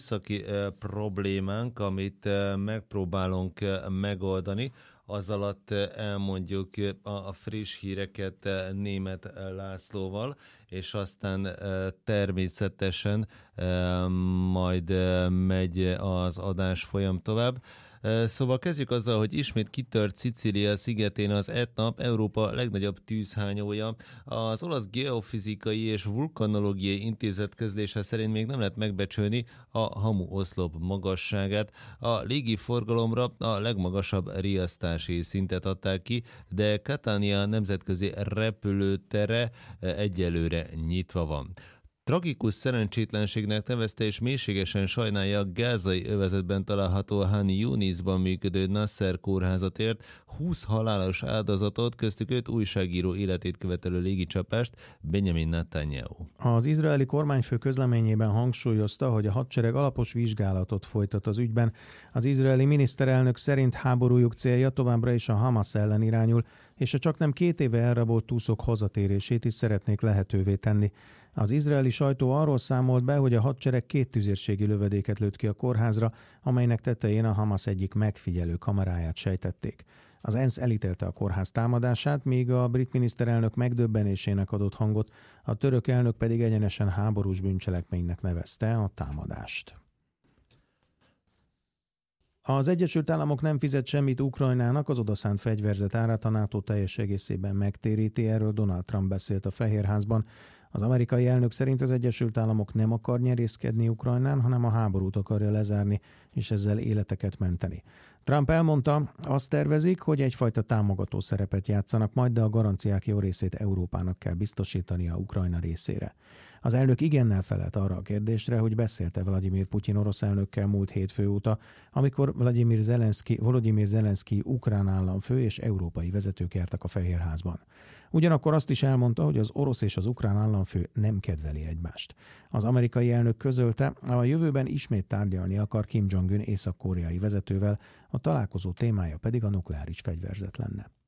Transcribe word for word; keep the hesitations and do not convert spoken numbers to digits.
műszaki problémánk, amit megpróbálunk megoldani. Az alatt elmondjuk a friss híreket Németh Lászlóval, és aztán természetesen majd megy az adás folyam tovább. Szóval kezdjük azzal, hogy ismét kitört Szicília szigetén az Etna, Európa legnagyobb tűzhányója. Az olasz geofizikai és vulkanológiai intézet közlése szerint még nem lehet megbecsülni a hamu oszlop magasságát. A légi forgalomra a legmagasabb riasztási szintet adták ki, de Catania nemzetközi repülőtere egyelőre nyitva van. Tragikus szerencsétlenségnek nevezte és mélységesen sajnálja a gázai övezetben található Han Yunisban működő Nasser kórházat ért húsz halálos áldozatot, köztük öt újságíró életét követelő légicsapást. Benjamin Netanyahu. Az izraeli kormányfő közleményében hangsúlyozta, hogy a hadsereg alapos vizsgálatot folytat az ügyben. Az izraeli miniszterelnök szerint háborújuk célja továbbra is a Hamas ellen irányul, és a csaknem két éve elrabolt túszok hazatérését is szeretnék lehetővé tenni. Az izraeli sajtó arról számolt be, hogy a hadsereg két tüzérségi lövedéket lőtt ki a kórházra, amelynek tetején a Hamas egyik megfigyelő kameráját sejtették. Az ENSZ elítélte a kórház támadását, míg a brit miniszterelnök megdöbbenésének adott hangot, a török elnök pedig egyenesen háborús bűncselekménynek nevezte a támadást. Az Egyesült Államok nem fizet semmit Ukrajnának, az odaszánt fegyverzet árát a NATO teljes egészében megtéríti, erről Donald Trump beszélt a Fehérházban. Az amerikai elnök szerint az Egyesült Államok nem akar nyerészkedni Ukrajnán, hanem a háborút akarja lezárni, és ezzel életeket menteni. Trump elmondta, azt tervezik, hogy egyfajta támogató szerepet játszanak majd, de a garanciák jó részét Európának kell biztosítania Ukrajna részére. Az elnök igennel felelt arra a kérdésre, hogy beszélte Vladimir Putyin orosz elnökkel múlt hétfő óta, amikor Vladimir Zelenszky, Volodymyr Zelenszky ukrán államfő és európai vezetők jártak a Fehérházban. Ugyanakkor azt is elmondta, hogy az orosz és az ukrán államfő nem kedveli egymást. Az amerikai elnök közölte, a jövőben ismét tárgyalni akar Kim Jong-un észak-koreai vezetővel, a találkozó témája pedig a nukleáris fegyverzet lenne.